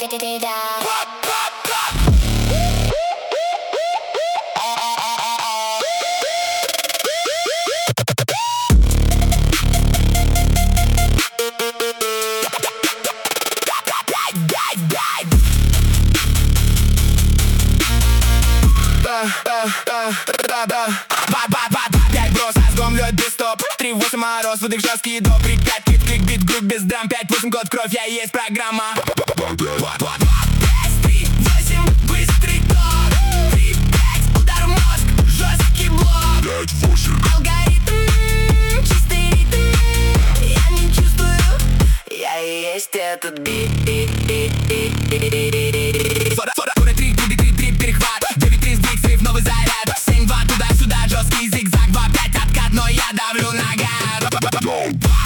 Пять брос, разгон, лед без стоп 3-8 мороз, выдох жесткий до при 5 клик, бит, групп без драм 5-8 год, кровь, я есть программа 5-3-8, быстрый ток 3-5, удар в мозг, жесткий блок 5-8, алгоритм, чистый ритм я не чувствую, я и есть этот бит 43, перехват 9-3, сдвиг, сейф, новый заряд 7-2, туда-сюда, жесткий зигзаг 2-5, откат, но я давлю на газ